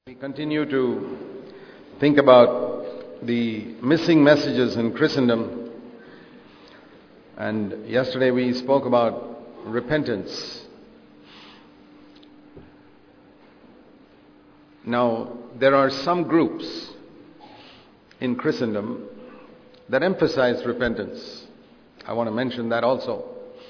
We continue to think about the missing messages in Christendom, and yesterday we spoke about repentance. Now, there are some groups in Christendom that emphasize repentance. I want to mention that also.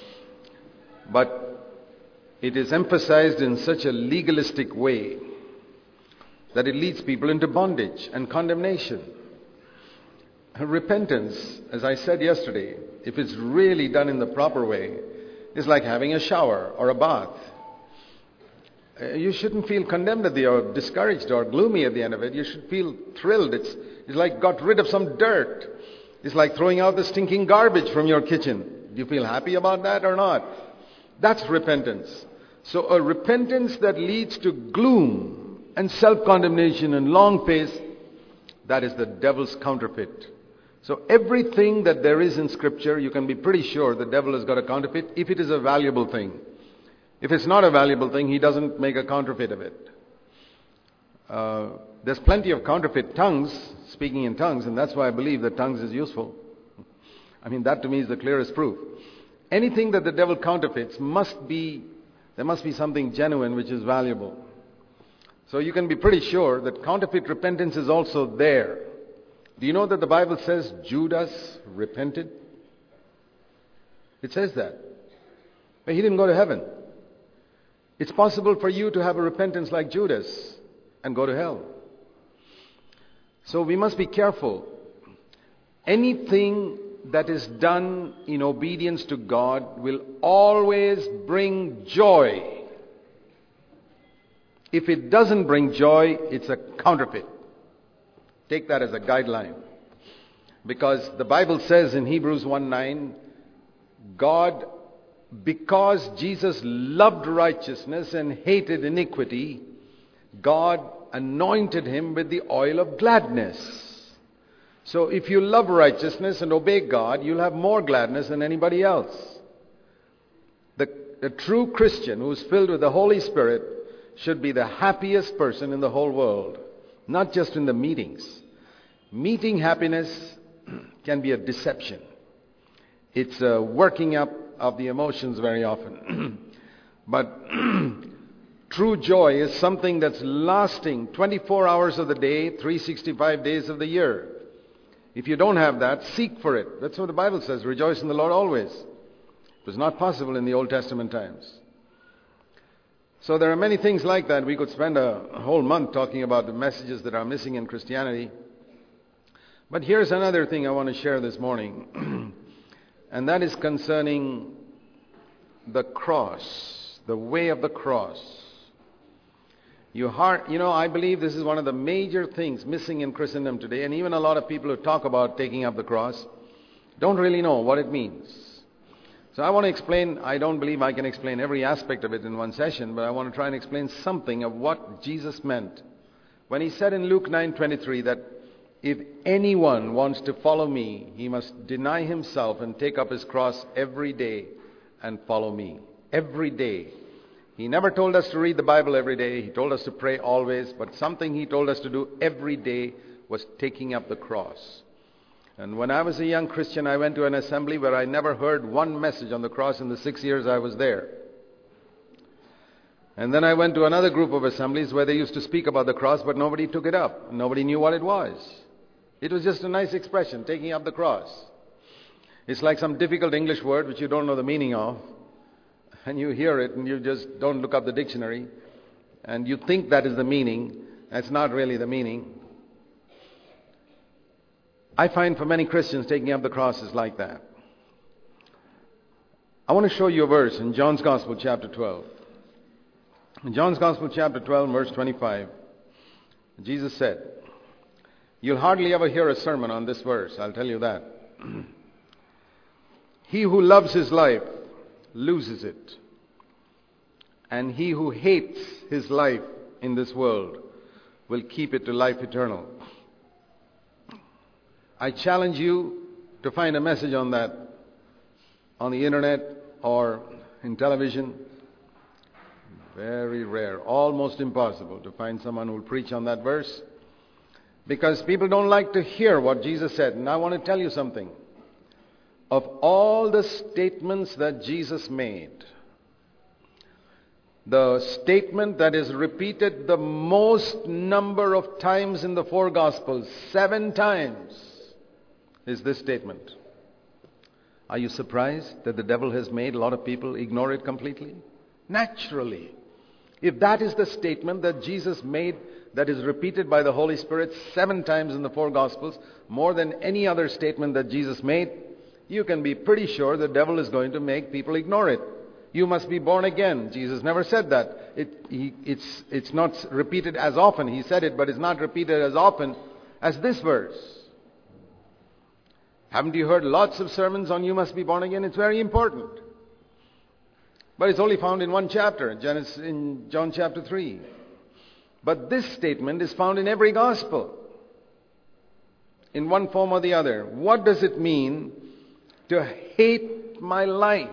But it is emphasized in such a legalistic way that it leads people into bondage and condemnation. Repentance, as I said yesterday, if it's really done in the proper way, is like having a shower or a bath. You shouldn't feel condemned at the or discouraged or gloomy at the end of it. You should feel thrilled. It's like got rid of some dirt. It's like throwing out the stinking garbage from your kitchen. Do you feel happy about that or not? That's repentance. So a repentance that leads to gloom and self-condemnation and long pace, that is the devil's counterfeit. So everything that there is in Scripture, you can be pretty sure the devil has got a counterfeit if it is a valuable thing. If it's not a valuable thing, he doesn't make a counterfeit of it. There's plenty of counterfeit tongues, speaking in tongues, and that's why I believe that tongues is useful. I mean, that to me is the clearest proof. Anything that the devil counterfeits there must be something genuine which is valuable. So you can be pretty sure that counterfeit repentance is also there. Do you know that the Bible says Judas repented? It says that. But he didn't go to heaven. It's possible for you to have a repentance like Judas and go to hell. So we must be careful. Anything that is done in obedience to God will always bring joy. If it doesn't bring joy, it's a counterfeit. Take that as a guideline. Because the Bible says in Hebrews 1:9, God, because Jesus loved righteousness and hated iniquity, God anointed him with the oil of gladness. So if you love righteousness and obey God, you'll have more gladness than anybody else. The true Christian who is filled with the Holy Spirit should be the happiest person in the whole world, not just in the meetings. Meeting happiness can be a deception. It's a working up of the emotions very often. But true joy is something that's lasting 24 hours of the day, 365 days of the year. If you don't have that, seek for it. That's what the Bible says, rejoice in the Lord always. It was not possible in the Old Testament times. So there are many things like that. We could spend a whole month talking about the messages that are missing in Christianity. But here's another thing I want to share this morning. And that is concerning the cross, the way of the cross. I believe this is one of the major things missing in Christendom today. And even a lot of people who talk about taking up the cross don't really know what it means. So I want to explain, I don't believe I can explain every aspect of it in one session, but I want to try and explain something of what Jesus meant when he said in Luke 9:23 that if anyone wants to follow me, he must deny himself and take up his cross every day and follow me. Every day. He never told us to read the Bible every day. He told us to pray always, but something he told us to do every day was taking up the cross. And when I was a young Christian, I went to an assembly where I never heard one message on the cross in the 6 years I was there. And then I went to another group of assemblies where they used to speak about the cross, but nobody took it up. Nobody knew what it was. It was just a nice expression, taking up the cross. It's like some difficult English word which you don't know the meaning of. And you hear it and you just don't look up the dictionary. And you think that is the meaning. That's not really the meaning. I find for many Christians taking up the cross is like that. I want to show you a verse in John's Gospel chapter 12. In John's Gospel chapter 12 verse 25, Jesus said, you'll hardly ever hear a sermon on this verse, I'll tell you that. He who loves his life loses it. And he who hates his life in this world will keep it to life eternal. I challenge you to find a message on that on the internet or in television. Very rare, almost impossible to find someone who will preach on that verse, because people don't like to hear what Jesus said. And I want to tell you something. Of all the statements that Jesus made, the statement that is repeated the most number of times in the four Gospels, 7 times, is this statement. Are you surprised that the devil has made a lot of people ignore it completely? Naturally. If that is the statement that Jesus made, that is repeated by the Holy Spirit 7 times in the four Gospels, more than any other statement that Jesus made, you can be pretty sure the devil is going to make people ignore it. You must be born again. Jesus never said that. It's not repeated as often. He said it, but it's not repeated as often as this verse. Haven't you heard lots of sermons on you must be born again? It's very important. But it's only found in one chapter, in John chapter 3. But this statement is found in every gospel, in one form or the other. What does it mean to hate my life?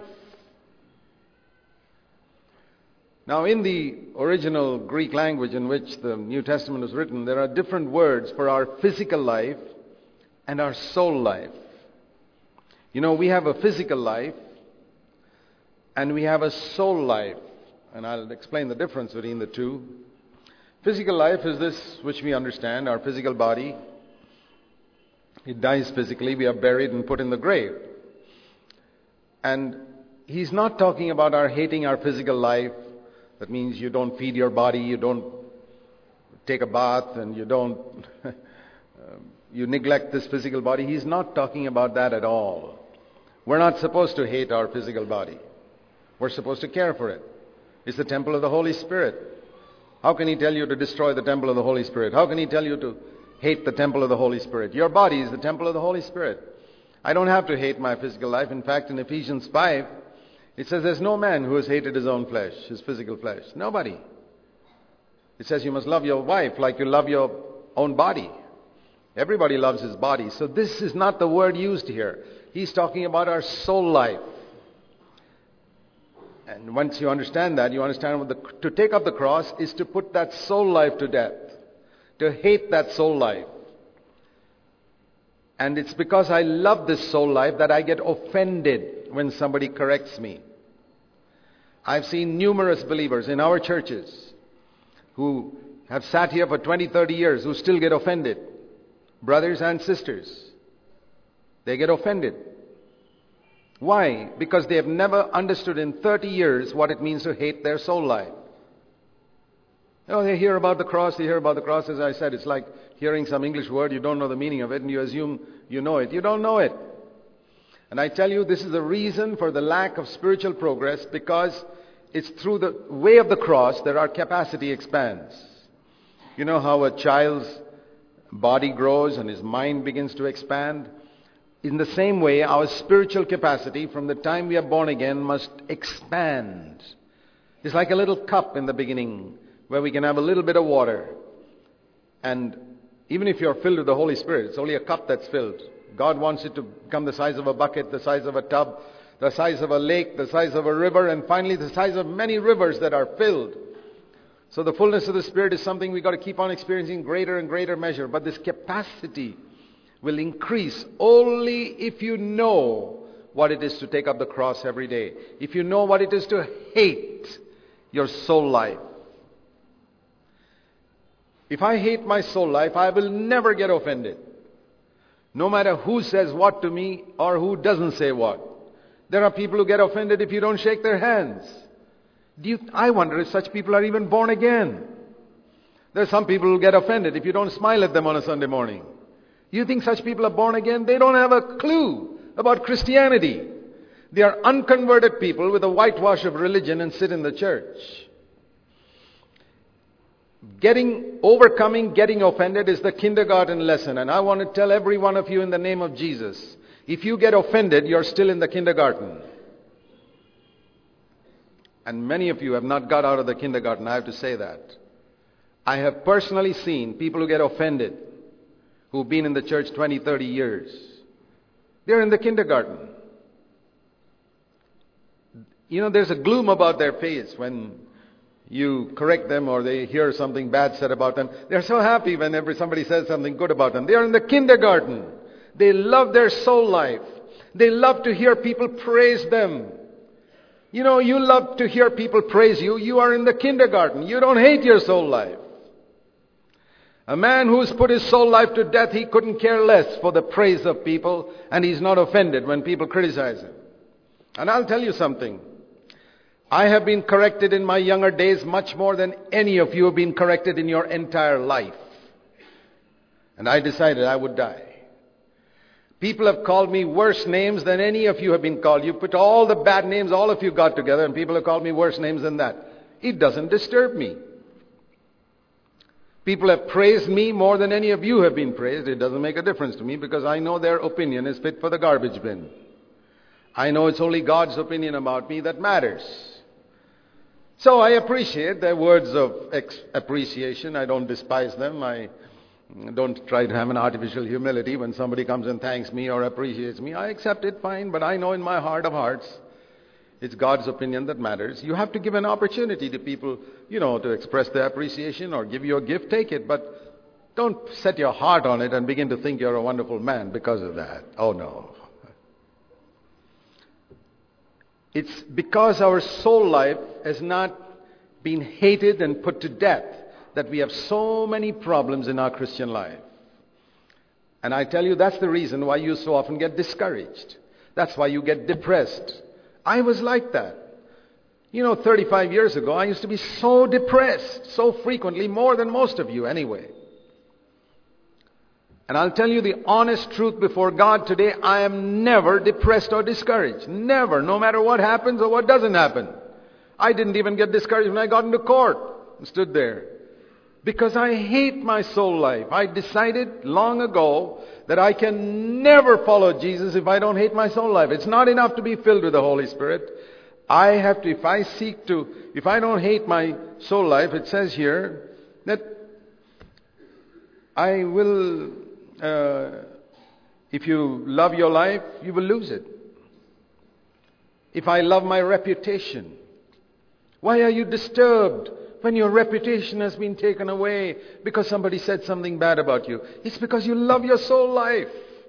Now, in the original Greek language in which the New Testament was written, there are different words for our physical life and our soul life. You know, we have a physical life and we have a soul life. And I'll explain the difference between the two. Physical life is this which we understand, our physical body. It dies physically, we are buried and put in the grave. And he's not talking about our hating our physical life. That means you don't feed your body, you don't take a bath, and you don't you neglect this physical body. He's not talking about that at all. We're not supposed to hate our physical body. We're supposed to care for it. It's the temple of the Holy Spirit. How can he tell you to destroy the temple of the Holy Spirit? How can he tell you to hate the temple of the Holy Spirit? Your body is the temple of the Holy Spirit. I don't have to hate my physical life. In fact, in Ephesians 5, it says there's no man who has hated his own flesh, his physical flesh. Nobody. It says you must love your wife like you love your own body. Everybody loves his body. So this is not the word used here. He's talking about our soul life. And once you understand that, you understand to take up the cross is to put that soul life to death. To hate that soul life. And it's because I love this soul life that I get offended when somebody corrects me. I've seen numerous believers in our churches who have sat here for 20, 30 years who still get offended. Brothers and sisters. They get offended. Why? Because they have never understood in 30 years what it means to hate their soul life. Oh, they hear about the cross, as I said. It's like hearing some English word, you don't know the meaning of it, and you assume you know it. You don't know it. And I tell you, this is the reason for the lack of spiritual progress, because it's through the way of the cross that our capacity expands. You know how a child's body grows and his mind begins to expand? In the same way, our spiritual capacity from the time we are born again must expand. It's like a little cup in the beginning where we can have a little bit of water. And even if you're filled with the Holy Spirit, it's only a cup that's filled. God wants it to become the size of a bucket, the size of a tub, the size of a lake, the size of a river, and finally the size of many rivers that are filled. So the fullness of the Spirit is something we've got to keep on experiencing greater and greater measure. But this capacity will increase only if you know what it is to take up the cross every day. If you know what it is to hate your soul life. If I hate my soul life, I will never get offended. No matter who says what to me or who doesn't say what. There are people who get offended if you don't shake their hands. I wonder if such people are even born again. There are some people who get offended if you don't smile at them on a Sunday morning. You think such people are born again? They don't have a clue about Christianity. They are unconverted people with a whitewash of religion and sit in the church. Overcoming getting offended is the kindergarten lesson. And I want to tell every one of you in the name of Jesus, if you get offended, you're still in the kindergarten. And many of you have not got out of the kindergarten, I have to say that. I have personally seen people who get offended, who've been in the church 20, 30 years. They're in the kindergarten. You know, there's a gloom about their face when you correct them or they hear something bad said about them. They're so happy whenever somebody says something good about them. They are in the kindergarten. They love their soul life. They love to hear people praise them. You know, you love to hear people praise you. You are in the kindergarten. You don't hate your soul life. A man who's put his soul life to death, he couldn't care less for the praise of people, and he's not offended when people criticize him. And I'll tell you something. I have been corrected in my younger days much more than any of you have been corrected in your entire life. And I decided I would die. People have called me worse names than any of you have been called. You put all the bad names all of you got together and people have called me worse names than that. It doesn't disturb me. People have praised me more than any of you have been praised. It doesn't make a difference to me because I know their opinion is fit for the garbage bin. I know it's only God's opinion about me that matters. So I appreciate their words of appreciation. I don't despise them. I don't try to have an artificial humility when somebody comes and thanks me or appreciates me. I accept it fine, but I know in my heart of hearts, it's God's opinion that matters. You have to give an opportunity to people, to express their appreciation or give you a gift, take it. But don't set your heart on it and begin to think you're a wonderful man because of that. Oh no. It's because our soul life has not been hated and put to death that we have so many problems in our Christian life. And I tell you, that's the reason why you so often get discouraged. That's why you get depressed. I was like that. 35 years ago, I used to be so depressed, so frequently, more than most of you anyway. And I'll tell you the honest truth before God today, I am never depressed or discouraged. Never, no matter what happens or what doesn't happen. I didn't even get discouraged when I got into court and stood there. Because I hate my soul life. I decided long ago that I can never follow Jesus if I don't hate my soul life. It's not enough to be filled with the Holy Spirit. I have to, if I don't hate my soul life, it says here that I will, if you love your life, you will lose it. If I love my reputation, why are you disturbed when your reputation has been taken away because somebody said something bad about you? It's because you love your soul life.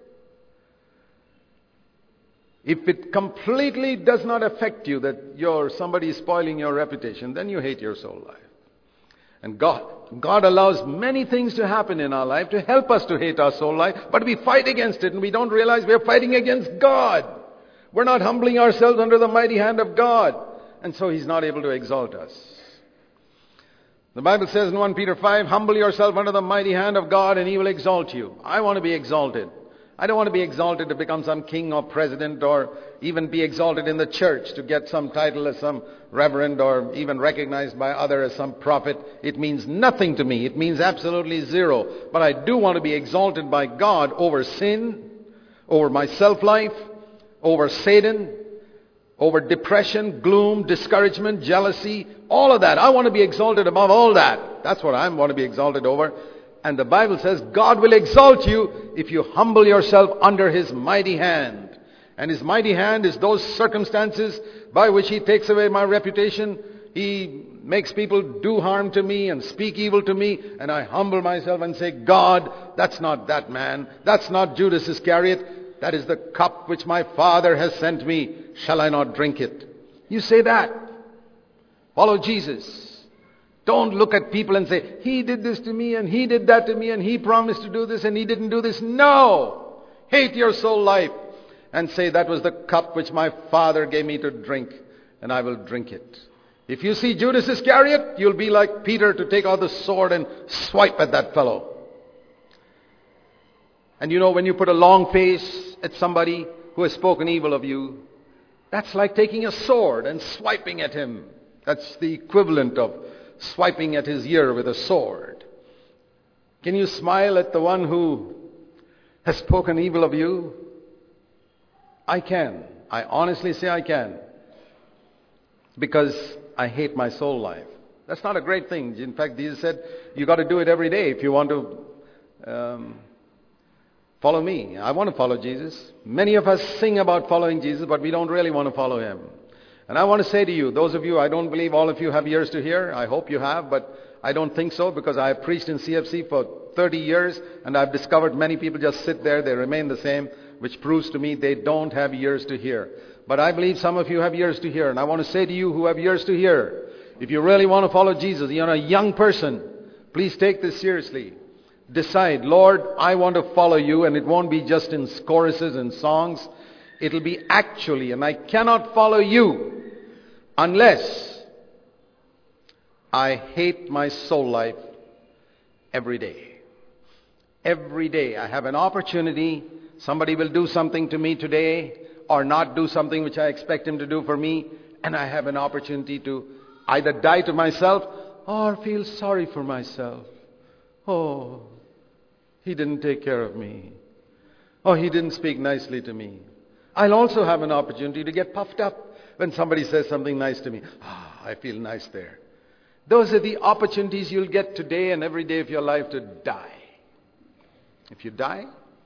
If it completely does not affect you that somebody is spoiling your reputation, then you hate your soul life. And God allows many things to happen in our life to help us to hate our soul life, but we fight against it and we don't realize we're fighting against God. We're not humbling ourselves under the mighty hand of God, and so He's not able to exalt us. The Bible says in 1 Peter 5, humble yourself under the mighty hand of God and He will exalt you. I want to be exalted. I don't want to be exalted to become some king or president or even be exalted in the church to get some title as some reverend or even recognized by others as some prophet. It means nothing to me. It means absolutely zero. But I do want to be exalted by God over sin, over my self-life, over Satan, over depression, gloom, discouragement, jealousy, all of that. I want to be exalted above all that. That's what I want to be exalted over. And the Bible says God will exalt you if you humble yourself under His mighty hand. And His mighty hand is those circumstances by which He takes away my reputation. He makes people do harm to me and speak evil to me. And I humble myself and say, God, that's not that man. That's not Judas Iscariot. That is the cup which my Father has sent me. Shall I not drink it? You say that. Follow Jesus. Don't look at people and say, he did this to me and he did that to me and he promised to do this and he didn't do this. No! Hate your soul life and say, that was the cup which my Father gave me to drink and I will drink it. If you see Judas Iscariot, you'll be like Peter to take out the sword and swipe at that fellow. And when you put a long face at somebody who has spoken evil of you, that's like taking a sword and swiping at him. That's the equivalent of swiping at his ear with a sword. Can you smile at the one who has spoken evil of you? I can. I honestly say I can. Because I hate my soul life. That's not a great thing. In fact, Jesus said, you got to do it every day if you want to follow me. I want to follow Jesus. Many of us sing about following Jesus, but we don't really want to follow Him. And I want to say to you, those of you, I don't believe all of you have ears to hear. I hope you have, but I don't think so, because I have preached in CFC for 30 years and I've discovered many people just sit there, they remain the same, which proves to me they don't have ears to hear. But I believe some of you have ears to hear, and I want to say to you who have ears to hear, if you really want to follow Jesus, you're a young person, please take this seriously. Decide, Lord, I want to follow you, and it won't be just in choruses and songs. It'll be actually, and I cannot follow you unless I hate my soul life every day. Every day I have an opportunity. Somebody will do something to me today or not do something which I expect him to do for me, and I have an opportunity to either die to myself or feel sorry for myself. Oh, he didn't take care of me. Oh, he didn't speak nicely to me. I'll also have an opportunity to get puffed up when somebody says something nice to me. I feel nice there. Those are the opportunities you'll get today and every day of your life to die. If you die,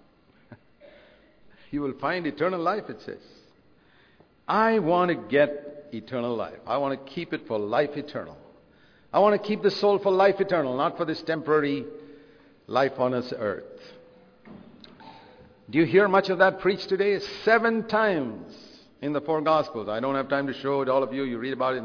you will find eternal life, it says. I want to get eternal life. I want to keep it for life eternal. I want to keep the soul for life eternal, not for this temporary life on this earth. Do you hear much of that preached today? 7 times in the 4 Gospels. I don't have time to show it all of you. You read about it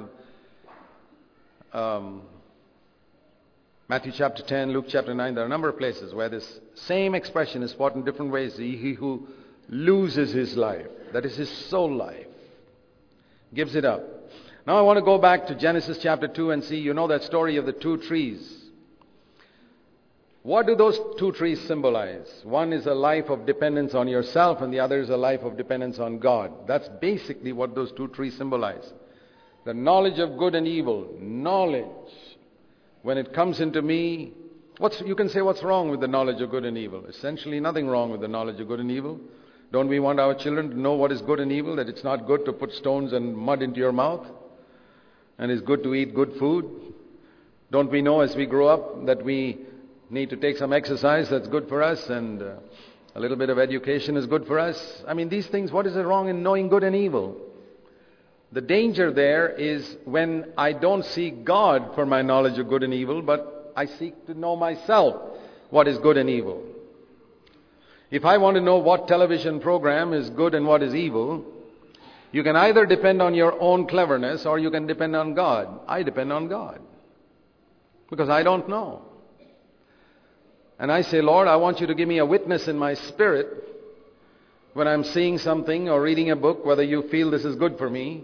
in Matthew chapter 10, Luke chapter 9. There are a number of places where this same expression is taught in different ways. He who loses his life, that is his soul life, gives it up. Now I want to go back to Genesis chapter 2 and see, you know that story of the 2 trees. What do those 2 trees symbolize? One is a life of dependence on yourself, and the other is a life of dependence on God. That's basically what those 2 trees symbolize. The knowledge of good and evil. Knowledge. When it comes into me, you can say what's wrong with the knowledge of good and evil? Essentially nothing wrong with the knowledge of good and evil. Don't we want our children to know what is good and evil? That it's not good to put stones and mud into your mouth? And it's good to eat good food? Don't we know as we grow up that we need to take some exercise that's good for us, and a little bit of education is good for us? I mean, these things, what is it wrong in knowing good and evil? The danger there is when I don't seek God for my knowledge of good and evil, but I seek to know myself what is good and evil. If I want to know what television program is good and what is evil, you can either depend on your own cleverness or you can depend on God. I depend on God because I don't know. And I say, Lord, I want you to give me a witness in my spirit when I'm seeing something or reading a book, whether you feel this is good for me.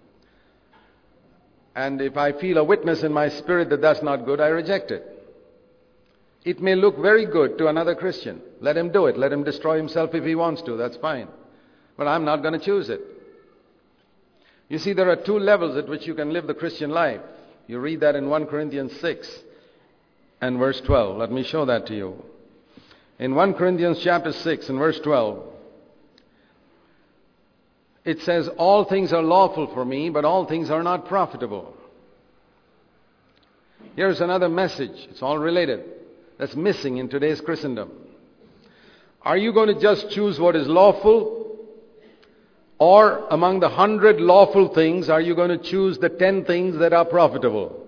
And if I feel a witness in my spirit that that's not good, I reject it. It may look very good to another Christian. Let him do it. Let him destroy himself if he wants to. That's fine. But I'm not going to choose it. You see, there are 2 levels at which you can live the Christian life. You read that in 1 Corinthians 6 and verse 12. Let me show that to you. In 1 Corinthians chapter 6 and verse 12, it says, all things are lawful for me, but all things are not profitable. Here's another message. It's all related. That's missing in today's Christendom. Are you going to just choose what is lawful? Or among the 100 lawful things, are you going to choose the 10 things that are profitable?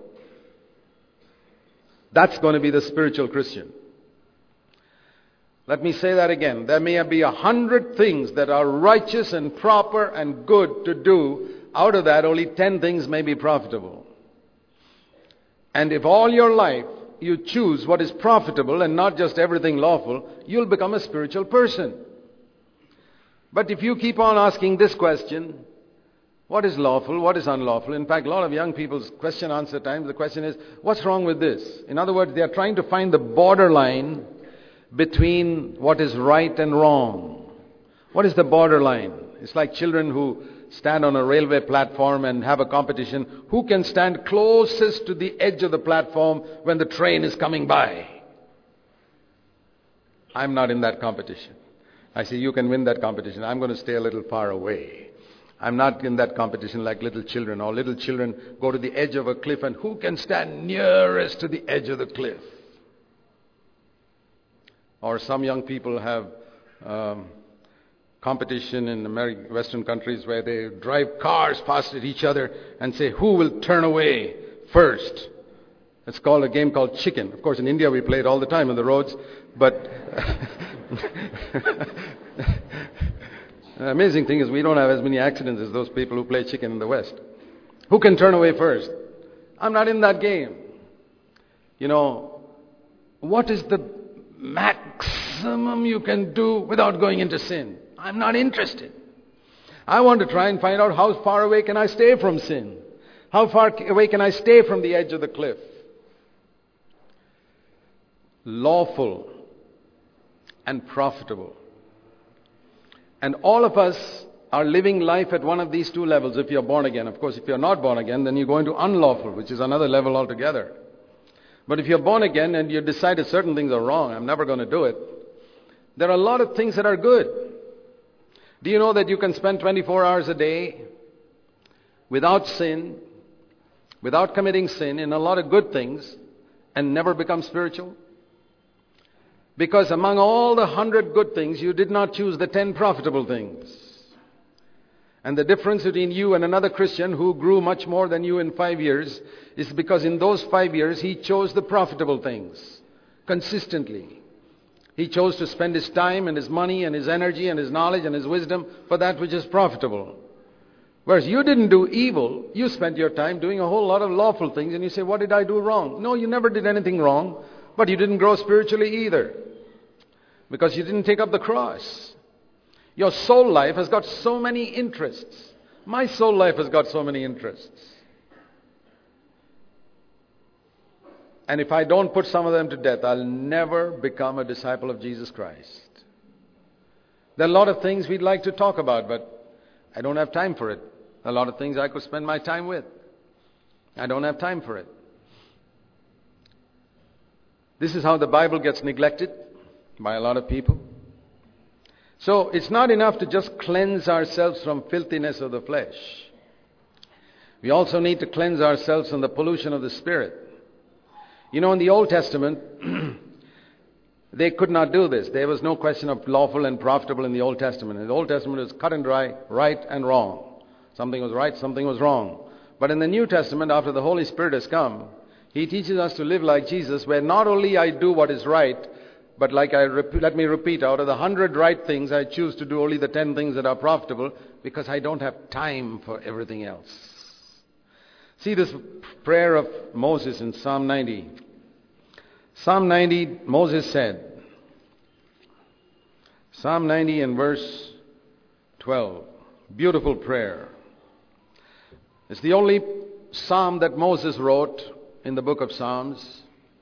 That's going to be the spiritual Christian. Let me say that again. There may be 100 things that are righteous and proper and good to do. Out of that, only 10 things may be profitable. And if all your life you choose what is profitable and not just everything lawful, you'll become a spiritual person. But if you keep on asking this question, what is lawful, what is unlawful? In fact, a lot of young people's question answer times, the question is, what's wrong with this? In other words, they are trying to find the borderline between what is right and wrong. What is the borderline? It's like children who stand on a railway platform and have a competition. Who can stand closest to the edge of the platform when the train is coming by? I'm not in that competition. I say, you can win that competition. I'm going to stay a little far away. I'm not in that competition like little children. Or little children go to the edge of a cliff, and who can stand nearest to the edge of the cliff? Or some young people have competition in Western countries where they drive cars past at each other and say, who will turn away first? It's called a game called chicken. Of course, in India we play it all the time on the roads, but the amazing thing is we don't have as many accidents as those people who play chicken in the West. Who can turn away first? I'm not in that game. You know, what is the maximum you can do without going into sin? I'm not interested. I want to try and find out how far away can I stay from sin? How far away can I stay from the edge of the cliff? Lawful and profitable. And all of us are living life at one of these two levels if you're born again. Of course, if you're not born again, then you go into unlawful, which is another level altogether. But if you're born again and you decide that certain things are wrong, I'm never going to do it, there are a lot of things that are good. Do you know that you can spend 24 hours a day without sin, without committing sin, in a lot of good things and never become spiritual? Because among all the 100 good things, you did not choose the 10 profitable things. And the difference between you and another Christian who grew much more than you in 5 years is because in those 5 years, he chose the profitable things consistently. He chose to spend his time and his money and his energy and his knowledge and his wisdom for that which is profitable. Whereas you didn't do evil, you spent your time doing a whole lot of lawful things, and you say, what did I do wrong? No, you never did anything wrong, but you didn't grow spiritually either, because you didn't take up the cross. Your soul life has got so many interests. My soul life has got so many interests. And if I don't put some of them to death, I'll never become a disciple of Jesus Christ. There are a lot of things we'd like to talk about, but I don't have time for it. A lot of things I could spend my time with. I don't have time for it. This is how the Bible gets neglected by a lot of people. So it's not enough to just cleanse ourselves from filthiness of the flesh. We also need to cleanse ourselves from the pollution of the Spirit. You know, in the Old Testament, they could not do this. There was no question of lawful and profitable in the Old Testament. In the Old Testament, it was cut and dry, right and wrong. Something was right, something was wrong. But in the New Testament, after the Holy Spirit has come, He teaches us to live like Jesus, where not only I do what is right, but let me repeat, out of the 100 right things, I choose to do only the 10 things that are profitable, because I don't have time for everything else. See this prayer of Moses in Psalm 90. Psalm 90, Moses said, Psalm 90 and verse 12. Beautiful prayer. It's the only psalm that Moses wrote in the book of Psalms.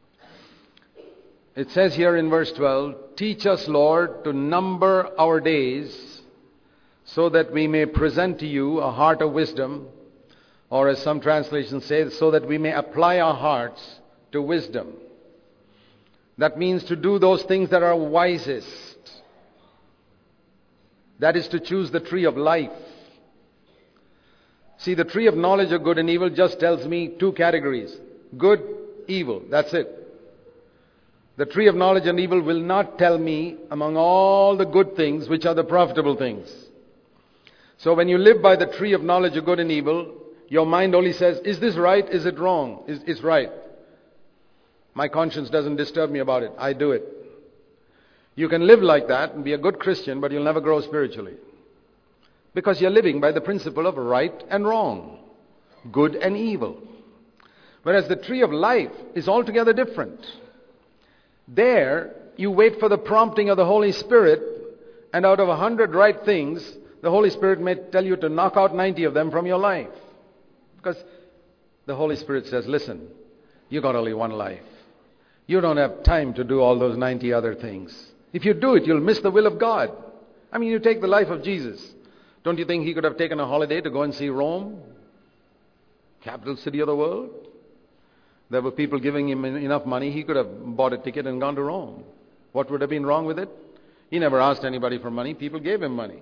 It says here in verse 12, teach us, Lord, to number our days so that we may present to you a heart of wisdom, or as some translations say, so that we may apply our hearts to wisdom. That means to do those things that are wisest. That is to choose the tree of life. See, the tree of knowledge of good and evil just tells me two categories. Good, evil. That's it. The tree of knowledge and evil will not tell me among all the good things which are the profitable things. So when you live by the tree of knowledge of good and evil, your mind only says, is this right? Is it wrong? It's right. My conscience doesn't disturb me about it. I do it. You can live like that and be a good Christian, but you'll never grow spiritually. Because you're living by the principle of right and wrong, good and evil. Whereas the tree of life is altogether different. There, you wait for the prompting of the Holy Spirit, and out of 100 right things, the Holy Spirit may tell you to knock out 90 of them from your life. Because the Holy Spirit says, listen, you got only one life. You don't have time to do all those 90 other things. If you do it, you'll miss the will of God. I mean, you take the life of Jesus. Don't you think He could have taken a holiday to go and see Rome? Capital city of the world. There were people giving Him enough money, He could have bought a ticket and gone to Rome. What would have been wrong with it? He never asked anybody for money. People gave Him money.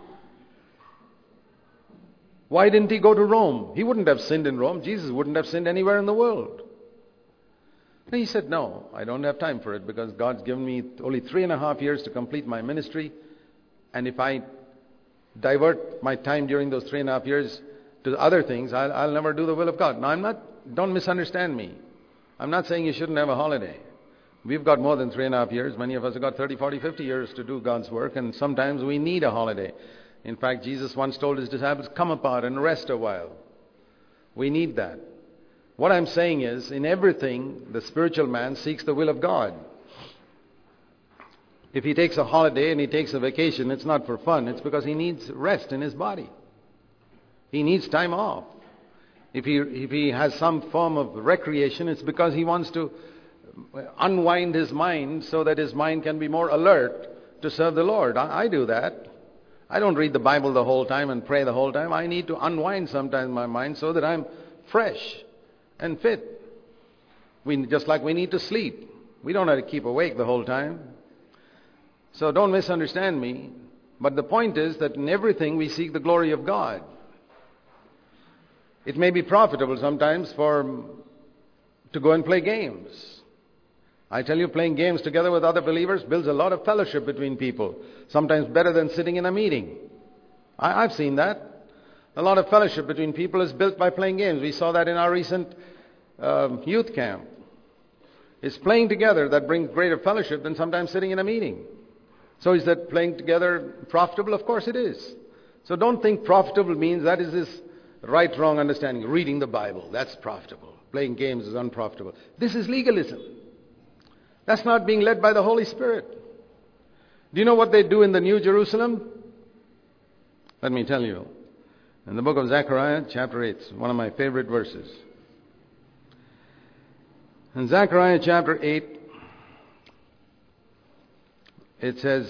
Why didn't He go to Rome? He wouldn't have sinned in Rome. Jesus wouldn't have sinned anywhere in the world. And He said, no, I don't have time for it, because God's given me only 3.5 years to complete my ministry. And if I divert my time during those 3.5 years to other things, I'll never do the will of God. Now, don't misunderstand me. I'm not saying you shouldn't have a holiday. We've got more than 3.5 years. Many of us have got 30, 40, 50 years to do God's work, and sometimes we need a holiday. In fact, Jesus once told his disciples, come apart and rest a while. We need that. What I'm saying is, in everything, the spiritual man seeks the will of God. If he takes a holiday and he takes a vacation, it's not for fun. It's because he needs rest in his body. He needs time off. If he has some form of recreation, it's because he wants to unwind his mind so that his mind can be more alert to serve the Lord. I do that. I don't read the Bible the whole time and pray the whole time. I need to unwind sometimes my mind so that I'm fresh and fit. Just like we need to sleep. We don't have to keep awake the whole time. So don't misunderstand me. But the point is that in everything we seek the glory of God. It may be profitable sometimes to go and play games. I tell you, playing games together with other believers builds a lot of fellowship between people. Sometimes better than sitting in a meeting. I've seen that. A lot of fellowship between people is built by playing games. We saw that in our recent youth camp. It's playing together that brings greater fellowship than sometimes sitting in a meeting. So is that playing together profitable? Of course it is. So don't think profitable means that is this right, wrong understanding. Reading the Bible, that's profitable. Playing games is unprofitable. This is legalism. That's not being led by the Holy Spirit. Do you know what they do in the New Jerusalem? Let me tell you. In the book of Zechariah, chapter 8, it's one of my favorite verses. In Zechariah chapter 8, it says,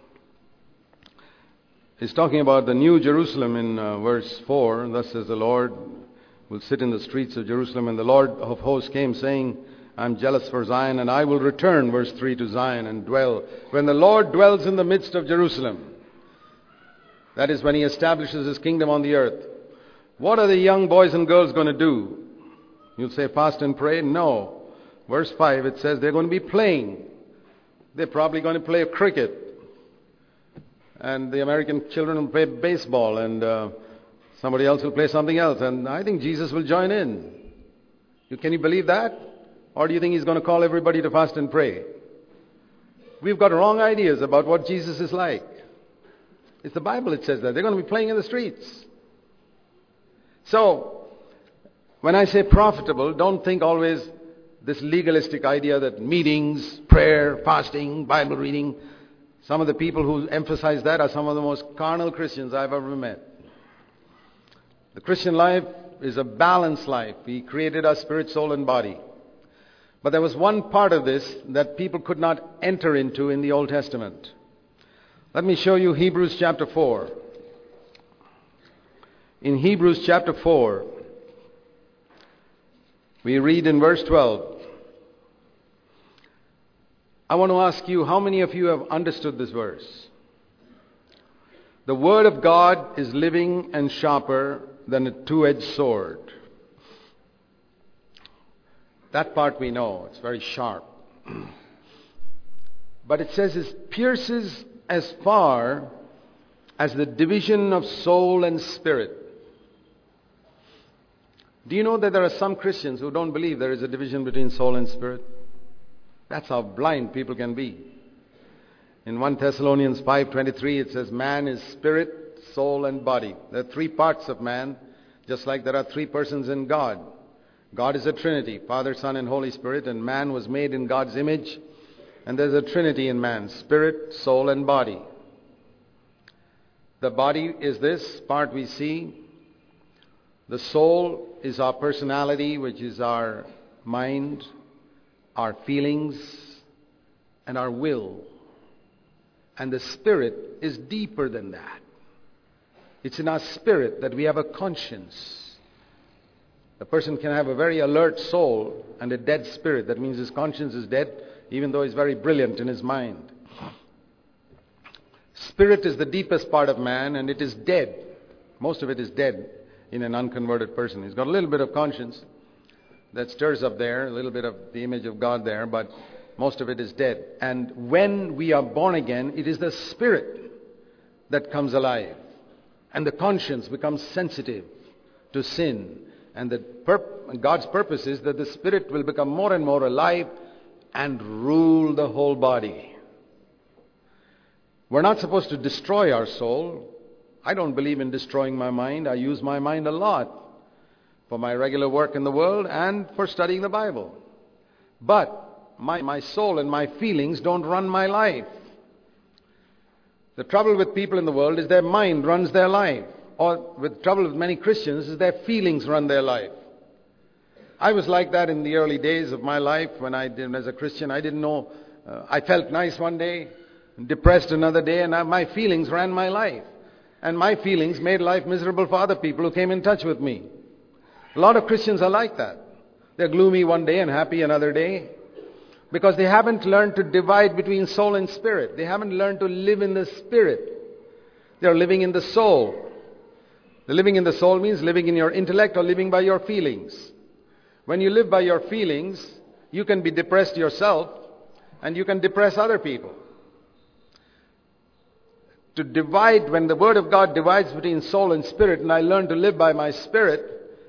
it's talking about the New Jerusalem in verse 4. Thus says the Lord will sit in the streets of Jerusalem, and the Lord of hosts came saying, I'm jealous for Zion, and I will return, verse 3, to Zion and dwell. When the Lord dwells in the midst of Jerusalem, that is when he establishes his kingdom on the earth. What are the young boys and girls going to do? You'll say fast and pray? No. Verse 5, it says they're going to be playing. They're probably going to play cricket. And the American children will play baseball, and somebody else will play something else. And I think Jesus will join in. Can you believe that? Or do you think he's going to call everybody to fast and pray? We've got wrong ideas about what Jesus is like. It's the Bible that says that. They're going to be playing in the streets. So, when I say profitable, don't think always this legalistic idea that meetings, prayer, fasting, Bible reading, some of the people who emphasize that are some of the most carnal Christians I've ever met. The Christian life is a balanced life. He created us spirit, soul, and body. But there was one part of this that people could not enter into in the Old Testament. Let me show you Hebrews chapter 4. In Hebrews chapter 4, we read in verse 12. I want to ask you, how many of you have understood this verse? The Word of God is living and sharper than a two-edged sword. That part we know. It's very sharp. But it says it pierces as far as the division of soul and spirit. Do you know that there are some Christians who don't believe there is a division between soul and spirit? That's how blind people can be. In 1 Thessalonians 5:23 it says, man is spirit, soul, and body. There are three parts of man, just like there are three persons in God. God is a Trinity, Father, Son, and Holy Spirit, and man was made in God's image. And there's a Trinity in man, spirit, soul, and body. The body is this part we see. The soul is our personality, which is our mind, our feelings, and our will. And the spirit is deeper than that. It's in our spirit that we have a conscience. A person can have a very alert soul and a dead spirit. That means his conscience is dead, even though he's very brilliant in his mind. Spirit is the deepest part of man, and it is dead. Most of it is dead in an unconverted person. He's got a little bit of conscience that stirs up there, a little bit of the image of God there, but most of it is dead. And when we are born again, it is the Spirit that comes alive. And the conscience becomes sensitive to sin. And God's purpose is that the spirit will become more and more alive and rule the whole body. We're not supposed to destroy our soul. I don't believe in destroying my mind. I use my mind a lot for my regular work in the world and for studying the Bible. But my soul and my feelings don't run my life. The trouble with people in the world is their mind runs their life. Or with trouble with many Christians is their feelings run their life. I was like that in the early days of my life when as a Christian, I didn't know. I felt nice one day, depressed another day, and my feelings ran my life. And my feelings made life miserable for other people who came in touch with me. A lot of Christians are like that. They're gloomy one day and happy another day. Because they haven't learned to divide between soul and spirit. They haven't learned to live in the spirit. They're living in the soul. The living in the soul means living in your intellect or living by your feelings. When you live by your feelings, you can be depressed yourself and you can depress other people. To divide, when the Word of God divides between soul and spirit, and I learn to live by my spirit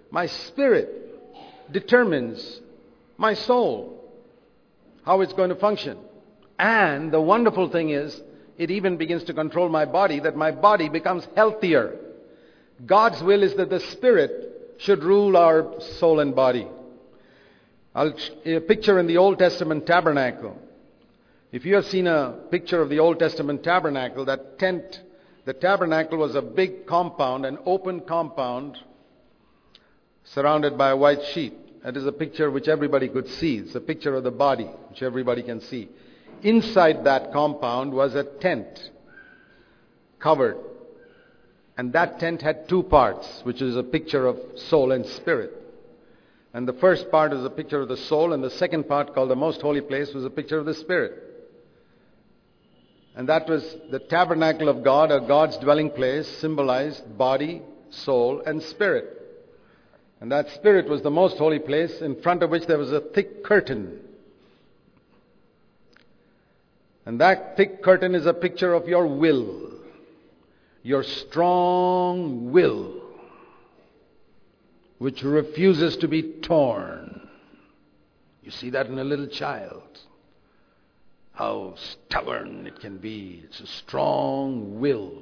determines my soul, how it's going to function. And the wonderful thing is, it even begins to control my body, that my body becomes healthier. God's will is that the Spirit should rule our soul and body. A picture in the Old Testament tabernacle. If you have seen a picture of the Old Testament tabernacle, that tent, the tabernacle was a big compound, an open compound, surrounded by a white sheet. That is a picture which everybody could see. It's a picture of the body, which everybody can see. Inside that compound was a tent, covered. And that tent had two parts, which is a picture of soul and spirit. And the first part is a picture of the soul, and the second part, called the most holy place, was a picture of the spirit. And that was the tabernacle of God, or God's dwelling place, symbolized body, soul, and spirit. And that spirit was the most holy place, in front of which there was a thick curtain. And that thick curtain is a picture of your will. Your strong will, which refuses to be torn. You see that in a little child. How stubborn it can be. It's a strong will.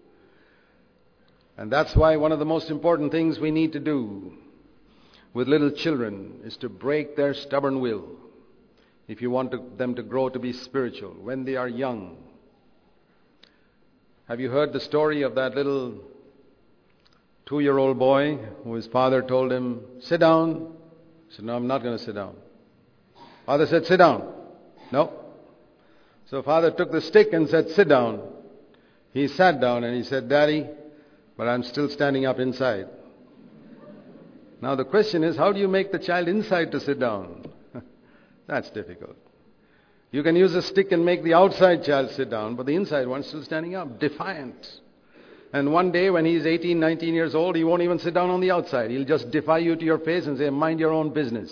And that's why one of the most important things we need to do with little children is to break their stubborn will if you want them to grow to be spiritual when they are young. Have you heard the story of that little 2-year-old boy who his father told him, sit down? He said, no, I'm not going to sit down. Father said, sit down. No. So father took the stick and said, sit down. He sat down and he said, Daddy, but I'm still standing up inside. Now the question is, how do you make the child inside to sit down? That's difficult. You can use a stick and make the outside child sit down, but the inside one's still standing up, defiant. And one day when he's 18, 19 years old, he won't even sit down on the outside. He'll just defy you to your face and say, mind your own business.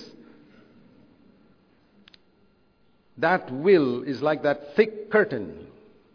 That will is like that thick curtain.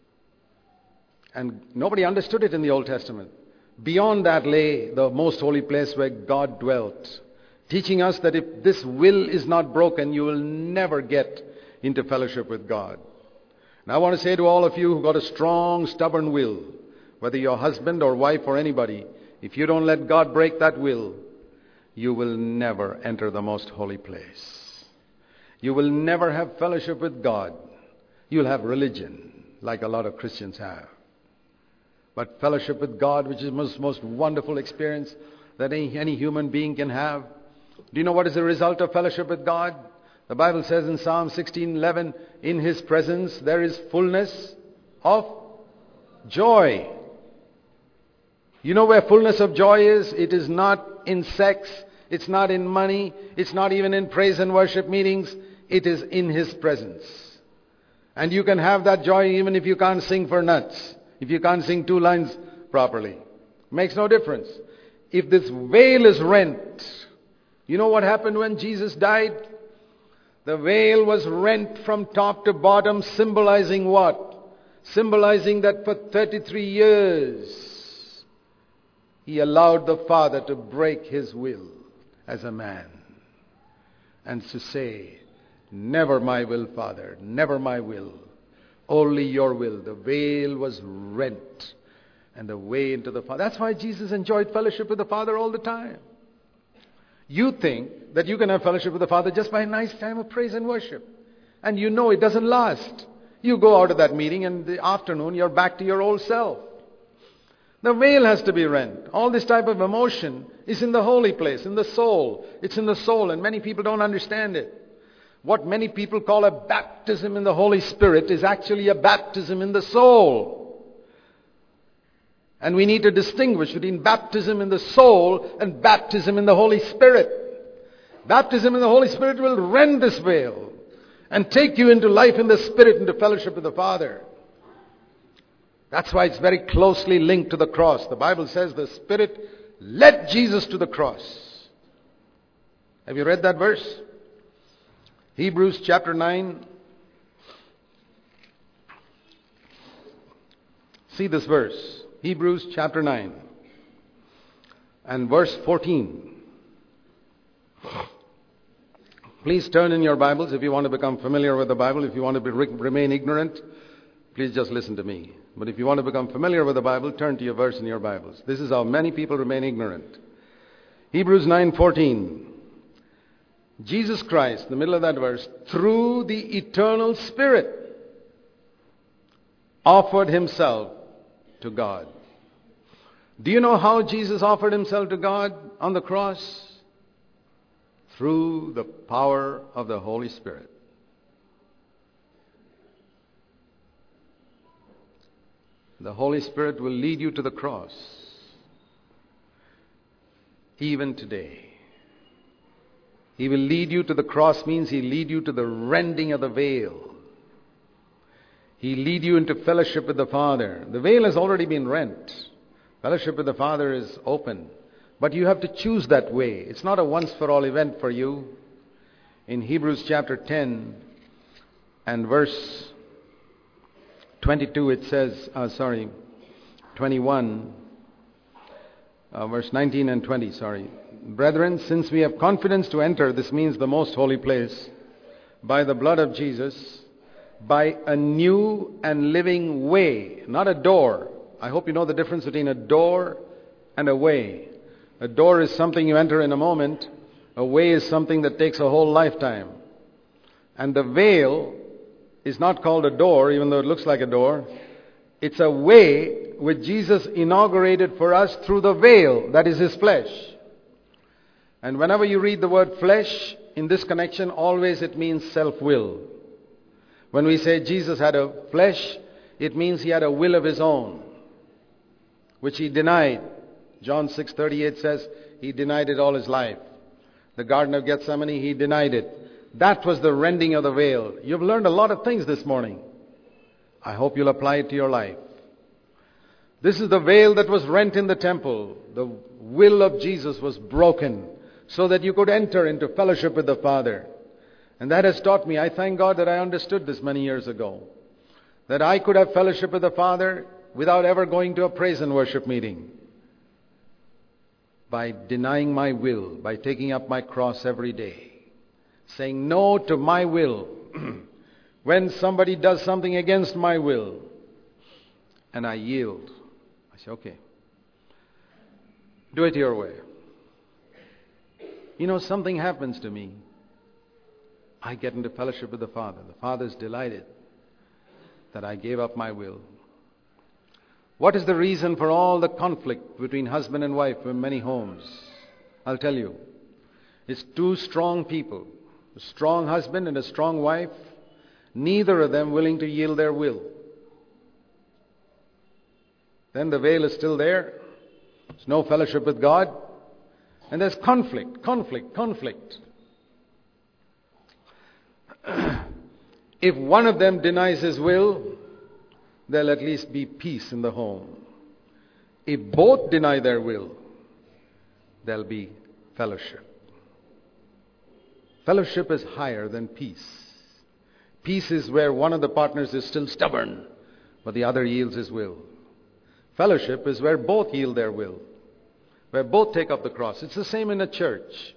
And nobody understood it in the Old Testament. Beyond that lay the most holy place where God dwelt, teaching us that if this will is not broken, you will never get into fellowship with God. And I want to say to all of you who've got a strong, stubborn will, whether you're husband or wife or anybody, if you don't let God break that will, you will never enter the most holy place. You will never have fellowship with God. You'll have religion, like a lot of Christians have. But fellowship with God, which is the most wonderful experience that any human being can have. Do you know what is the result of fellowship with God? The Bible says in Psalm 16:11, in His presence there is fullness of joy. You know where fullness of joy is? It is not in sex. It's not in money. It's not even in praise and worship meetings. It is in His presence. And you can have that joy even if you can't sing for nuts. If you can't sing 2 lines properly. Makes no difference. If this veil is rent, you know what happened when Jesus died? The veil was rent from top to bottom, symbolizing what? Symbolizing that for 33 years, He allowed the Father to break his will as a man and to say, never my will, Father, never my will, only your will. The veil was rent and the way into the Father. That's why Jesus enjoyed fellowship with the Father all the time. You think that you can have fellowship with the Father just by a nice time of praise and worship. And you know it doesn't last. You go out of that meeting and in the afternoon you're back to your old self. The veil has to be rent. All this type of emotion is in the holy place, in the soul. It's in the soul, and many people don't understand it. What many people call a baptism in the Holy Spirit is actually a baptism in the soul. And we need to distinguish between baptism in the soul and baptism in the Holy Spirit. Baptism in the Holy Spirit will rend this veil and take you into life in the Spirit, into fellowship with the Father. That's why it's very closely linked to the cross. The Bible says the Spirit led Jesus to the cross. Have you read that verse? Hebrews chapter 9. See this verse. Hebrews chapter 9 and verse 14. Please turn in your Bibles if you want to become familiar with the Bible. If you want to remain ignorant, please just listen to me. But if you want to become familiar with the Bible, turn to your verse in your Bibles. This is how many people remain ignorant. Hebrews 9:14. Jesus Christ, in the middle of that verse, through the eternal Spirit, offered himself to God. Do you know how Jesus offered himself to God on the cross? Through the power of the Holy Spirit. The Holy Spirit will lead you to the cross. Even today. He will lead you to the cross means He'll lead you to the rending of the veil. He'll lead you into fellowship with the Father. The veil has already been rent. Fellowship with the Father is open. But you have to choose that way. It's not a once-for-all event for you. In Hebrews chapter 10 and verse 22 it says, 21, verse 19 and 20, Brethren, since we have confidence to enter, this means the most holy place, by the blood of Jesus, by a new and living way, not a door. I hope you know the difference between a door and a way. A door is something you enter in a moment. A way is something that takes a whole lifetime. And the veil is not called a door, even though it looks like a door. It's a way which Jesus inaugurated for us through the veil, that is His flesh. And whenever you read the word flesh, in this connection, always it means self-will. When we say Jesus had a flesh, it means He had a will of His own, which He denied. John 6:38 says He denied it all His life. The Garden of Gethsemane, He denied it. That was the rending of the veil. You've learned a lot of things this morning. I hope you'll apply it to your life. This is the veil that was rent in the temple. The will of Jesus was broken so that you could enter into fellowship with the Father. And that has taught me, I thank God that I understood this many years ago, that I could have fellowship with the Father without ever going to a praise and worship meeting. By denying my will, by taking up my cross every day. Saying no to my will when somebody does something against my will, and I yield. I say, okay, do it your way. You know, something happens to me. I get into fellowship with the Father. The Father's delighted that I gave up my will. What is the reason for all the conflict between husband and wife in many homes? I'll tell you. It's two strong people. A strong husband and a strong wife, neither of them willing to yield their will. Then the veil is still there. There's no fellowship with God. And there's conflict. If one of them denies his will, there'll at least be peace in the home. If both deny their will, there'll be fellowship. Fellowship is higher than peace. Peace is where one of the partners is still stubborn, but the other yields his will. Fellowship is where both yield their will. where both take up the cross. It's the same in a church.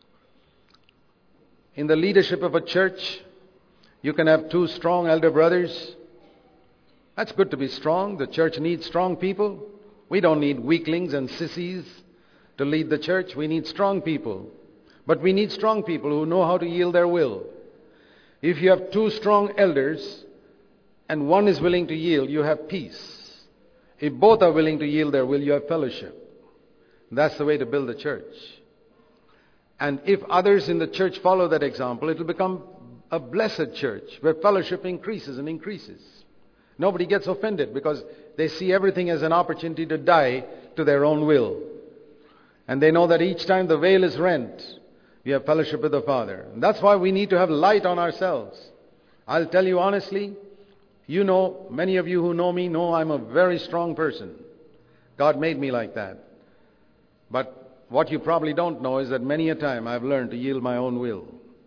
In the leadership of a church, you can have two strong elder brothers. That's good to be strong. The church needs strong people. We don't need weaklings and sissies to lead the church. We need strong people. But we need strong people who know how to yield their will. If you have two strong elders and one is willing to yield, you have peace. If both are willing to yield their will, you have fellowship. That's the way to build a church. And if others in the church follow that example, it will become a blessed church where fellowship increases and increases. Nobody gets offended because they see everything as an opportunity to die to their own will. And they know that each time the veil is rent, we have fellowship with the Father. And that's why we need to have light on ourselves. I'll tell you honestly, you know, many of you who know me know I'm a very strong person. God made me like that. But what you probably don't know is that many a time I've learned to yield my own will.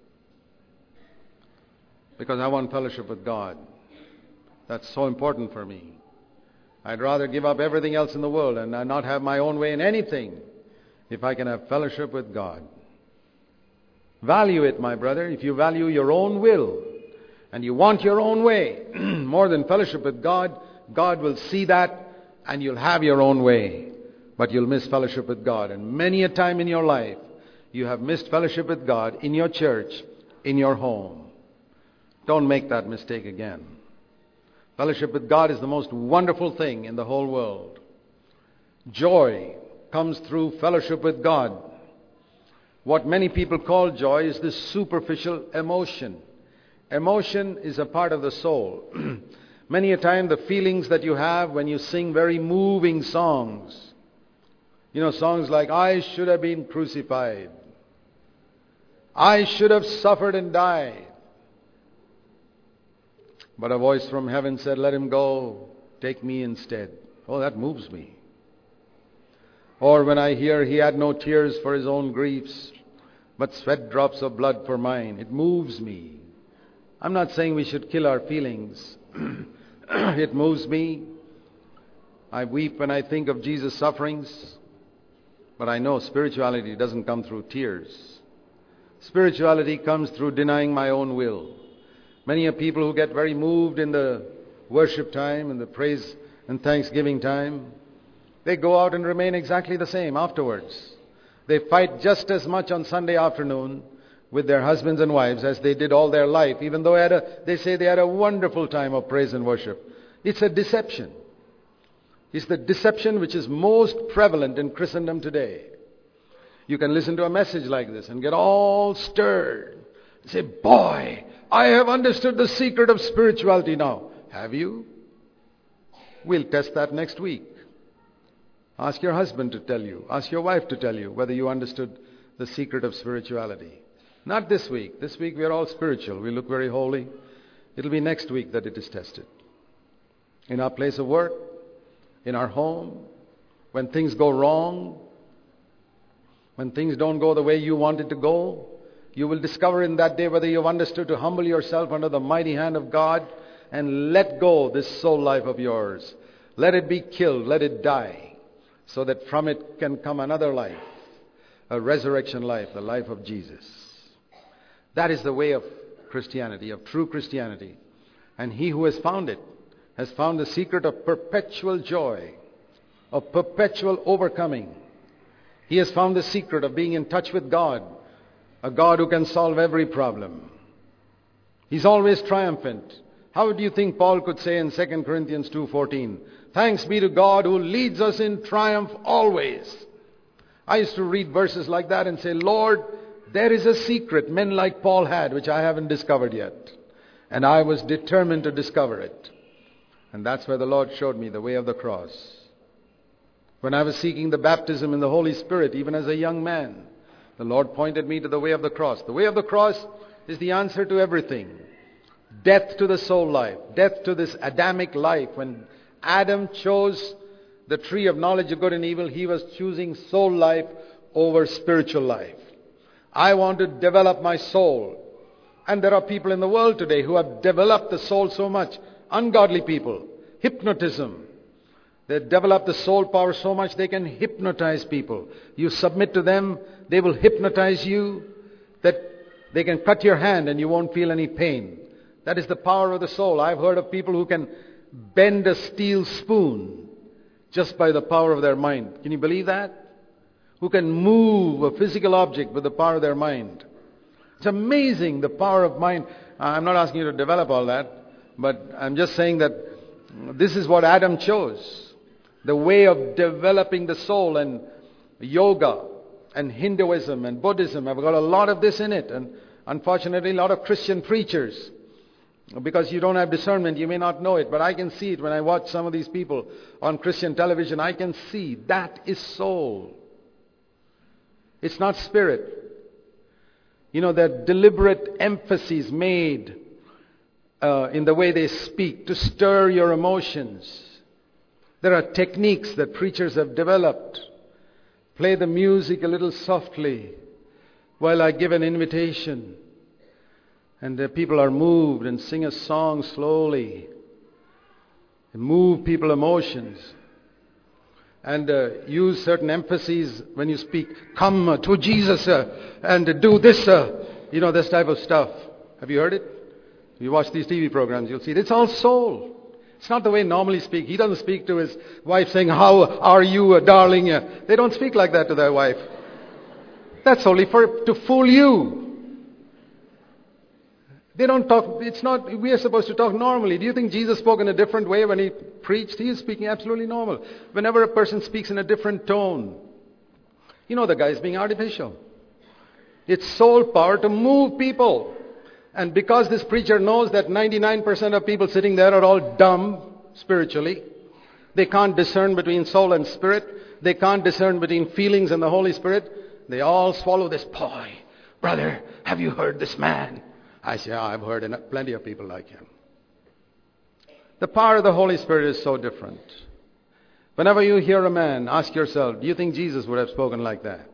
Because I want fellowship with God. That's so important for me. I'd rather give up everything else in the world and not have my own way in anything if I can have fellowship with God. Value it, my brother. If you value your own will and you want your own way more than fellowship with God, God will see that and you'll have your own way. But you'll miss fellowship with God. And many a time in your life, you have missed fellowship with God in your church, in your home. Don't make that mistake again. Fellowship with God is the most wonderful thing in the whole world. Joy comes through fellowship with God. What many people call joy is this superficial emotion. Emotion is a part of the soul. Many a time the feelings that you have when you sing very moving songs, songs like, I should have been crucified. I should have suffered and died. But a voice from heaven said, let him go, take me instead. Oh, that moves me. Or when I hear he had no tears for his own griefs, but sweat drops of blood for mine, it moves me. I'm not saying we should kill our feelings. It moves me. I weep when I think of Jesus' sufferings. But I know spirituality doesn't come through tears. Spirituality comes through denying my own will. Many are people who get very moved in the worship time and the praise and thanksgiving time. They go out and remain exactly the same afterwards. They fight just as much on Sunday afternoon with their husbands and wives as they did all their life, even though they say they had a wonderful time of praise and worship. It's a deception. It's the deception which is most prevalent in Christendom today. You can listen to a message like this and get all stirred. Say, boy, I have understood the secret of spirituality now. Have you? We'll test that next week. Ask your husband to tell you. Ask your wife to tell you whether you understood the secret of spirituality. Not this week. This week we are all spiritual. We look very holy. It'll be next week that it is tested. In our place of work, in our home, when things go wrong, when things don't go the way you want it to go, you will discover in that day whether you've understood to humble yourself under the mighty hand of God and let go this soul life of yours. Let it be killed, let it die, so that from it can come another life, a resurrection life, the life of Jesus. That is the way of Christianity, of true Christianity. And he who has found it has found the secret of perpetual joy, of perpetual overcoming. He has found the secret of being in touch with God, a God who can solve every problem. He's always triumphant. How do you think Paul could say in 2 Corinthians 2:14, thanks be to God who leads us in triumph always. I used to read verses like that and say, Lord, there is a secret men like Paul had which I haven't discovered yet. And I was determined to discover it. And that's where the Lord showed me the way of the cross. When I was seeking the baptism in the Holy Spirit, even as a young man, the Lord pointed me to the way of the cross. The way of the cross is the answer to everything. Death to the soul life. Death to this Adamic life. When Adam chose the tree of knowledge of good and evil, he was choosing soul life over spiritual life. I want to develop my soul. And there are people in the world today who have developed the soul so much. Ungodly people. Hypnotism. They develop the soul power so much they can hypnotize people. You submit to them, they will hypnotize you, that they can cut your hand and you won't feel any pain. That is the power of the soul. I've heard of people who can bend a steel spoon just by the power of their mind. Can you believe that? Who can move a physical object with the power of their mind. It's amazing, the power of mind. I'm not asking you to develop all that, but I'm just saying that this is what Adam chose. The way of developing the soul, and yoga and Hinduism and Buddhism have got a lot of this in it. And unfortunately, a lot of Christian preachers, because you don't have discernment, you may not know it. But I can see it when I watch some of these people on Christian television. I can see that is soul. It's not spirit. You know, that deliberate emphasis made in the way they speak to stir your emotions. There are techniques that preachers have developed. Play the music a little softly while I give an invitation. And the people are moved, and sing a song slowly. And move people's emotions. And use certain emphases when you speak. Come to Jesus and do this. You know, this type of stuff. Have you heard it? If you watch these TV programs, you'll see it. It's all soul. It's not the way normally speak. He doesn't speak to his wife saying, "How are you, darling?" They don't speak like that to their wife. That's only to fool you. They don't talk. It's not. We are supposed to talk normally. Do you think Jesus spoke in a different way when he preached? He is speaking absolutely normal. Whenever a person speaks in a different tone, you know the guy is being artificial. It's soul power to move people. And because this preacher knows that 99% of people sitting there are all dumb spiritually, they can't discern between soul and spirit. They can't discern between feelings and the Holy Spirit. They all swallow this. Boy, brother, have you heard this man? I say, I've heard plenty of people like him. The power of the Holy Spirit is so different. Whenever you hear a man, ask yourself, do you think Jesus would have spoken like that?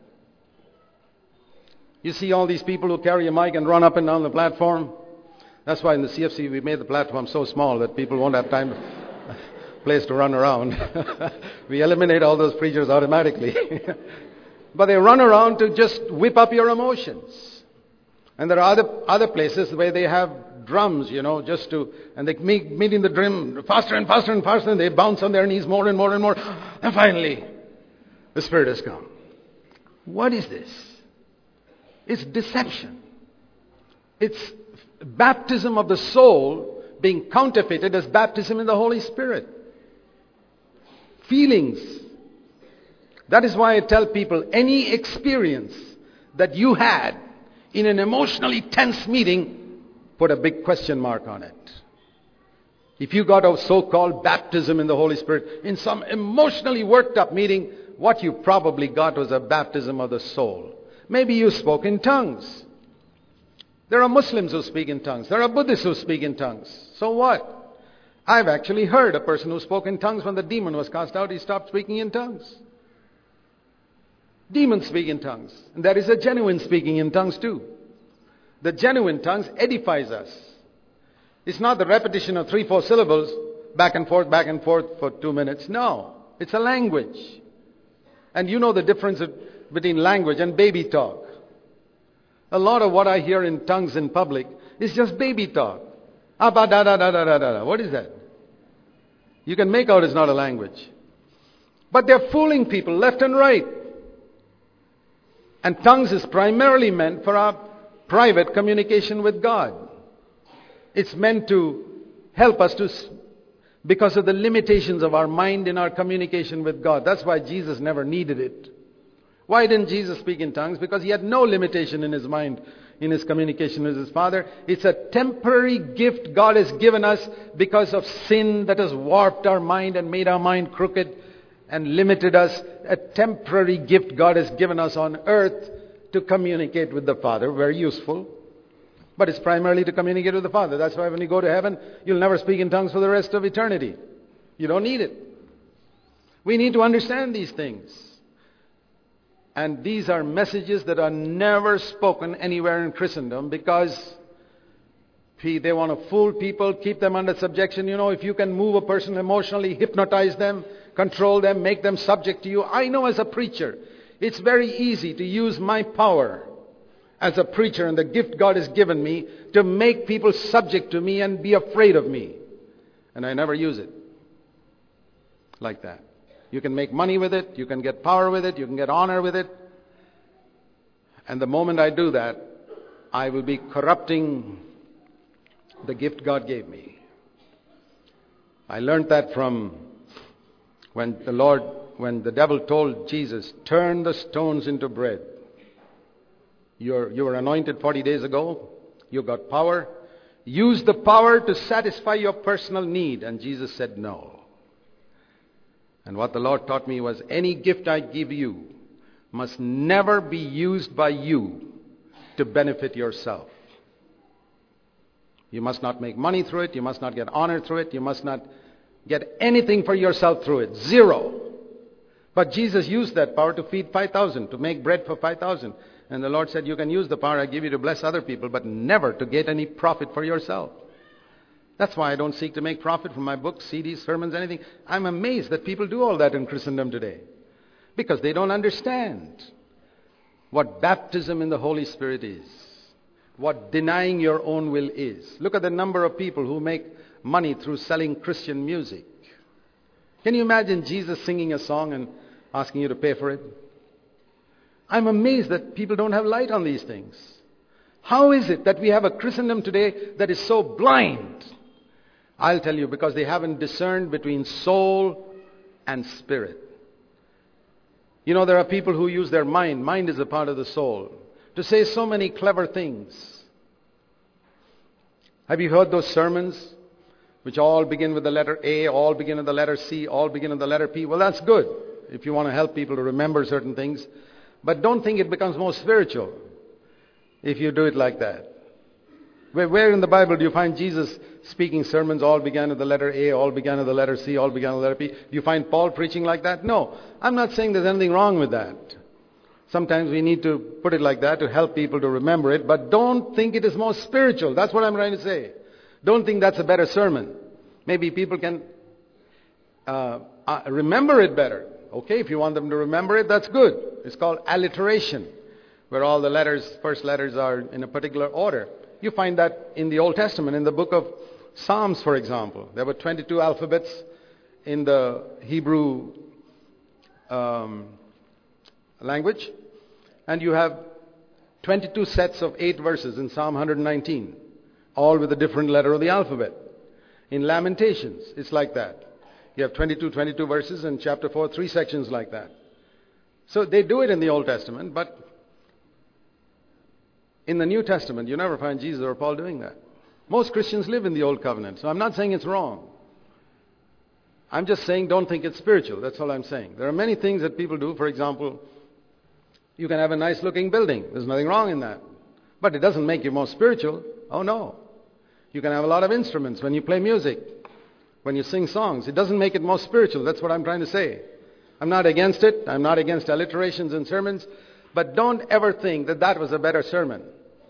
You see all these people who carry a mic and run up and down the platform. That's why in the CFC we made the platform so small that people won't have place to run around. We eliminate all those preachers automatically. But they run around to just whip up your emotions. And there are other places where they have drums, you know, and they meet in the drum faster and faster and faster, and they bounce on their knees more and more and more. And finally, the Spirit has come. What is this? It's deception. It's baptism of the soul being counterfeited as baptism in the Holy Spirit. Feelings. That is why I tell people, any experience that you had in an emotionally tense meeting, put a big question mark on it. If you got a so-called baptism in the Holy Spirit in some emotionally worked up meeting, what you probably got was a baptism of the soul. Maybe you spoke in tongues. There are Muslims who speak in tongues. There are Buddhists who speak in tongues. So what? I've actually heard a person who spoke in tongues when the demon was cast out, he stopped speaking in tongues. Demons speak in tongues. And there is a genuine speaking in tongues too. The genuine tongues edifies us. It's not the repetition of 3-4 syllables, back and forth for 2 minutes. No. It's a language. And you know the difference between language and baby talk. A lot of what I hear in tongues in public is just baby talk. What is that? You can make out it's not a language. But they're fooling people left and right. And tongues is primarily meant for our private communication with God. It's meant to help us because of the limitations of our mind in our communication with God. That's why Jesus never needed it. Why didn't Jesus speak in tongues? Because he had no limitation in his mind, in his communication with his Father. It's a temporary gift God has given us because of sin that has warped our mind and made our mind crooked and limited us. A temporary gift God has given us on earth to communicate with the Father. Very useful. But it's primarily to communicate with the Father. That's why when you go to heaven, you'll never speak in tongues for the rest of eternity. You don't need it. We need to understand these things. And these are messages that are never spoken anywhere in Christendom because they want to fool people, keep them under subjection. You know, if you can move a person emotionally, hypnotize them, control them, make them subject to you. I know as a preacher, it's very easy to use my power as a preacher and the gift God has given me to make people subject to me and be afraid of me. And I never use it like that. You can make money with it, you can get power with it, you can get honor with it. And the moment I do that, I will be corrupting the gift God gave me. I learned that from when the devil told Jesus, turn the stones into bread. You were anointed 40 days ago. You got power. Use the power to satisfy your personal need. And Jesus said no. And what the Lord taught me was, any gift I give you must never be used by you to benefit yourself. You must not make money through it. You must not get honor through it. You must not get anything for yourself through it. Zero. But Jesus used that power to feed 5,000, to make bread for 5,000. And the Lord said, you can use the power I give you to bless other people, but never to get any profit for yourself. That's why I don't seek to make profit from my books, CDs, sermons, anything. I'm amazed that people do all that in Christendom today. Because they don't understand what baptism in the Holy Spirit is. What denying your own will is. Look at the number of people who make money through selling Christian music. Can you imagine Jesus singing a song and asking you to pay for it? I'm amazed that people don't have light on these things. How is it that we have a Christendom today that is so blind? I'll tell you, because they haven't discerned between soul and spirit. You know, there are people who use their mind. Mind is a part of the soul. To say so many clever things. Have you heard those sermons which all begin with the letter A, all begin with the letter C, all begin with the letter P? Well, that's good if you want to help people to remember certain things. But don't think it becomes more spiritual if you do it like that. Where in the Bible do you find Jesus speaking sermons all began with the letter A, all began with the letter C, all began with the letter P? Do you find Paul preaching like that? No. I'm not saying there's anything wrong with that. Sometimes we need to put it like that to help people to remember it, but don't think it is more spiritual. That's what I'm trying to say. Don't think that's a better sermon. Maybe people can remember it better. Okay, if you want them to remember it, that's good. It's called alliteration, where all the letters, first letters are in a particular order. You find that in the Old Testament, in the book of Psalms, for example. There were 22 alphabets in the Hebrew language. And you have 22 sets of 8 verses in Psalm 119, all with a different letter of the alphabet. In Lamentations, it's like that. You have 22 verses, and chapter 4, 3 sections like that. So they do it in the Old Testament, but in the New Testament, you never find Jesus or Paul doing that. Most Christians live in the Old Covenant, so I'm not saying it's wrong. I'm just saying don't think it's spiritual. That's all I'm saying. There are many things that people do. For example, you can have a nice looking building. There's nothing wrong in that. But it doesn't make you more spiritual. Oh no. You can have a lot of instruments when you play music, when you sing songs. It doesn't make it more spiritual. That's what I'm trying to say. I'm not against it. I'm not against alliterations in sermons. But don't ever think that that was a better sermon.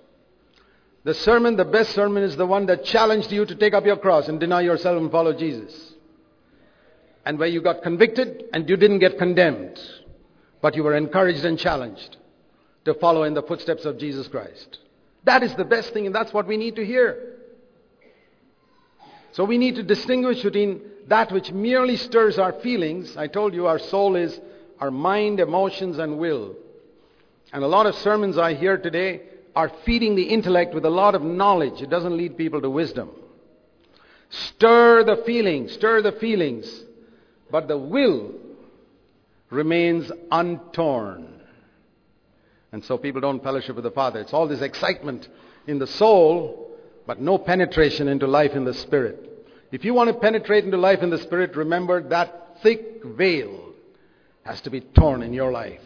The best sermon is the one that challenged you to take up your cross and deny yourself and follow Jesus. And where you got convicted and you didn't get condemned, but you were encouraged and challenged to follow in the footsteps of Jesus Christ. That is the best thing, and that's what we need to hear. So we need to distinguish between that which merely stirs our feelings. I told you our soul is our mind, emotions, and will. And a lot of sermons I hear today are feeding the intellect with a lot of knowledge. It doesn't lead people to wisdom. Stir the feelings, but the will remains untorn. And so people don't fellowship with the Father. It's all this excitement in the soul, but no penetration into life in the Spirit. If you want to penetrate into life in the Spirit, remember that thick veil has to be torn in your life.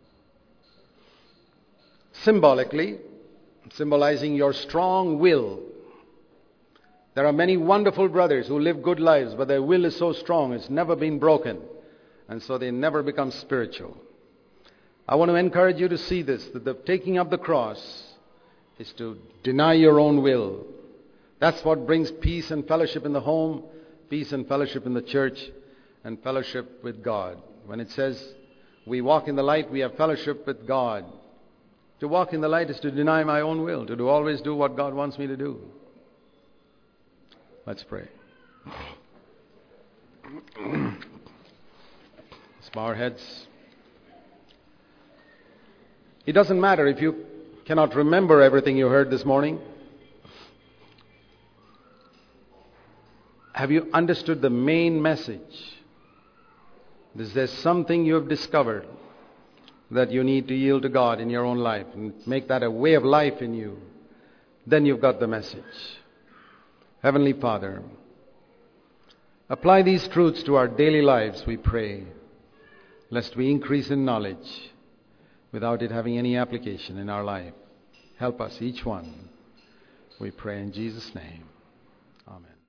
Symbolizing your strong will. There are many wonderful brothers who live good lives, but their will is so strong, it's never been broken. And so they never become spiritual. I want to encourage you to see this, that the taking up the cross is to deny your own will. That's what brings peace and fellowship in the home, peace and fellowship in the church, and fellowship with God. When it says we walk in the light, we have fellowship with God. To walk in the light is to deny my own will, to always do what God wants me to do. Let's pray. Let's bow our heads. It doesn't matter if you cannot remember everything you heard this morning. Have you understood the main message? Is there something you have discovered that you need to yield to God in your own life and make that a way of life in you? Then you've got the message. Heavenly Father, apply these truths to our daily lives, we pray, lest we increase in knowledge without it having any application in our life. Help us, each one. We pray in Jesus' name. Amen.